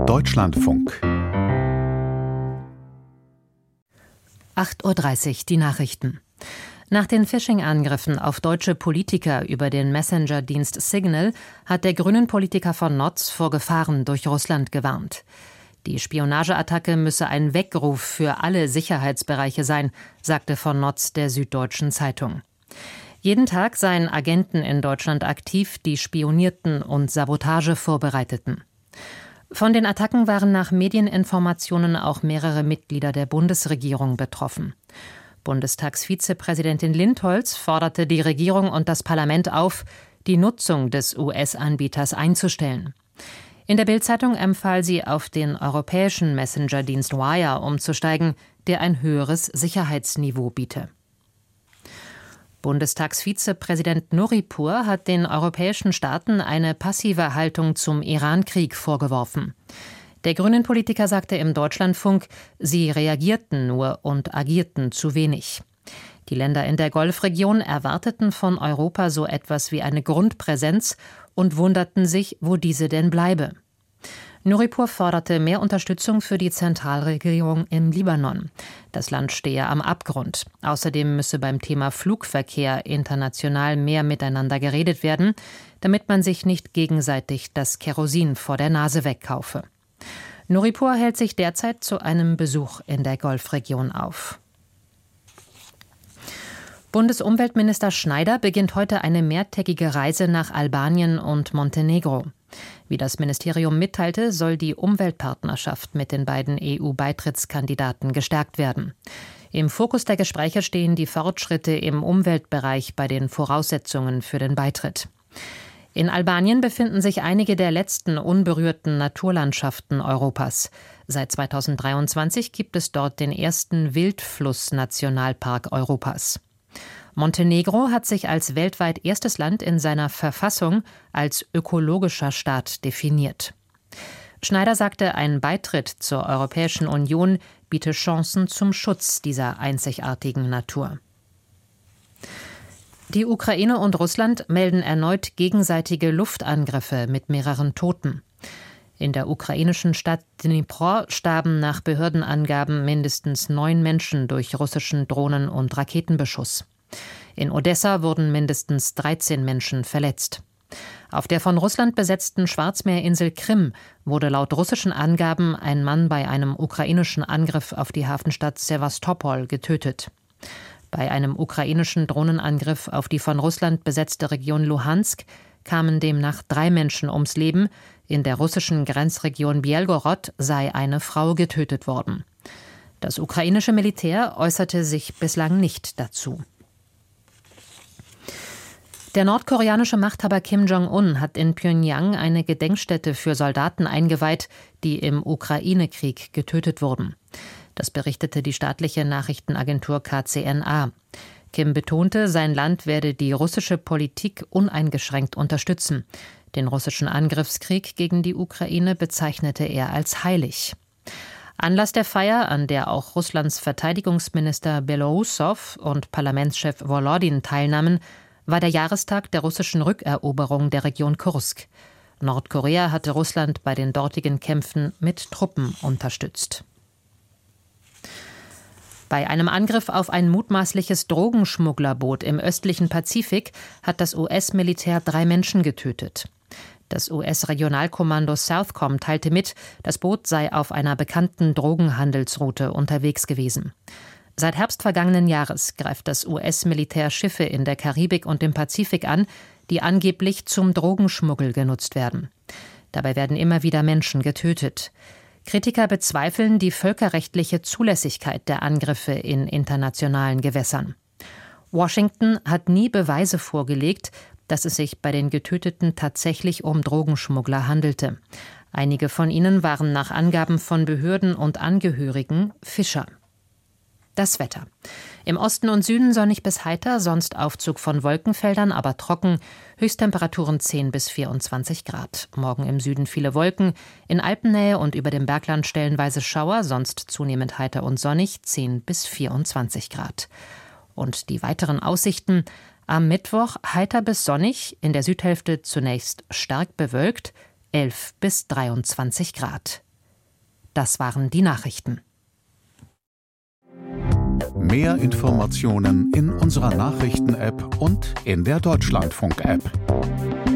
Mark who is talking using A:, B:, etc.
A: Deutschlandfunk
B: 8:30 Uhr, die Nachrichten. Nach den Phishing-Angriffen auf deutsche Politiker über den Messenger-Dienst Signal hat der Grünen-Politiker von Notz vor Gefahren durch Russland gewarnt. Die Spionageattacke müsse ein Weckruf für alle Sicherheitsbereiche sein, sagte von Notz der Süddeutschen Zeitung. Jeden Tag seien Agenten in Deutschland aktiv, die spionierten und Sabotage vorbereiteten. Von den Attacken waren nach Medieninformationen auch mehrere Mitglieder der Bundesregierung betroffen. Bundestagsvizepräsidentin Lindholz forderte die Regierung und das Parlament auf, die Nutzung des US-Anbieters einzustellen. In der Bild-Zeitung empfahl sie, auf den europäischen Messenger-Dienst Wire umzusteigen, der ein höheres Sicherheitsniveau biete. Bundestagsvizepräsident Nuripur hat den europäischen Staaten eine passive Haltung zum Iran-Krieg vorgeworfen. Der Grünen-Politiker sagte im Deutschlandfunk, sie reagierten nur und agierten zu wenig. Die Länder in der Golfregion erwarteten von Europa so etwas wie eine Grundpräsenz und wunderten sich, wo diese denn bleibe. Nuripur forderte mehr Unterstützung für die Zentralregierung im Libanon. Das Land stehe am Abgrund. Außerdem müsse beim Thema Flugverkehr international mehr miteinander geredet werden, damit man sich nicht gegenseitig das Kerosin vor der Nase wegkaufe. Nuripur hält sich derzeit zu einem Besuch in der Golfregion auf. Bundesumweltminister Schneider beginnt heute eine mehrtägige Reise nach Albanien und Montenegro. Wie das Ministerium mitteilte, soll die Umweltpartnerschaft mit den beiden EU-Beitrittskandidaten gestärkt werden. Im Fokus der Gespräche stehen die Fortschritte im Umweltbereich bei den Voraussetzungen für den Beitritt. In Albanien befinden sich einige der letzten unberührten Naturlandschaften Europas. Seit 2023 gibt es dort den ersten Wildfluss-Nationalpark Europas. Montenegro hat sich als weltweit erstes Land in seiner Verfassung als ökologischer Staat definiert. Schneider sagte, ein Beitritt zur Europäischen Union biete Chancen zum Schutz dieser einzigartigen Natur. Die Ukraine und Russland melden erneut gegenseitige Luftangriffe mit mehreren Toten. In der ukrainischen Stadt Dnipro starben nach Behördenangaben mindestens 9 Menschen durch russischen Drohnen- und Raketenbeschuss. In Odessa wurden mindestens 13 Menschen verletzt. Auf der von Russland besetzten Schwarzmeerinsel Krim wurde laut russischen Angaben ein Mann bei einem ukrainischen Angriff auf die Hafenstadt Sewastopol getötet. Bei einem ukrainischen Drohnenangriff auf die von Russland besetzte Region Luhansk kamen demnach 3 Menschen ums Leben. In der russischen Grenzregion Belgorod sei eine Frau getötet worden. Das ukrainische Militär äußerte sich bislang nicht dazu. Der nordkoreanische Machthaber Kim Jong-un hat in Pjöngjang eine Gedenkstätte für Soldaten eingeweiht, die im Ukraine-Krieg getötet wurden. Das berichtete die staatliche Nachrichtenagentur KCNA. Kim betonte, sein Land werde die russische Politik uneingeschränkt unterstützen. Den russischen Angriffskrieg gegen die Ukraine bezeichnete er als heilig. Anlass der Feier, an der auch Russlands Verteidigungsminister Beloussow und Parlamentschef Volodin teilnahmen, war der Jahrestag der russischen Rückeroberung der Region Kursk. Nordkorea hatte Russland bei den dortigen Kämpfen mit Truppen unterstützt. Bei einem Angriff auf ein mutmaßliches Drogenschmugglerboot im östlichen Pazifik hat das US-Militär 3 Menschen getötet. Das US-Regionalkommando Southcom teilte mit, das Boot sei auf einer bekannten Drogenhandelsroute unterwegs gewesen. Seit Herbst vergangenen Jahres greift das US-Militär Schiffe in der Karibik und im Pazifik an, die angeblich zum Drogenschmuggel genutzt werden. Dabei werden immer wieder Menschen getötet. Kritiker bezweifeln die völkerrechtliche Zulässigkeit der Angriffe in internationalen Gewässern. Washington hat nie Beweise vorgelegt, dass es sich bei den Getöteten tatsächlich um Drogenschmuggler handelte. Einige von ihnen waren nach Angaben von Behörden und Angehörigen Fischer. Das Wetter. Im Osten und Süden sonnig bis heiter, sonst Aufzug von Wolkenfeldern, aber trocken. Höchsttemperaturen 10 bis 24 Grad. Morgen im Süden viele Wolken, in Alpennähe und über dem Bergland stellenweise Schauer, sonst zunehmend heiter und sonnig, 10 bis 24 Grad. Und die weiteren Aussichten: am Mittwoch heiter bis sonnig, in der Südhälfte zunächst stark bewölkt, 11 bis 23 Grad. Das waren die Nachrichten.
A: Mehr Informationen in unserer Nachrichten-App und in der Deutschlandfunk-App.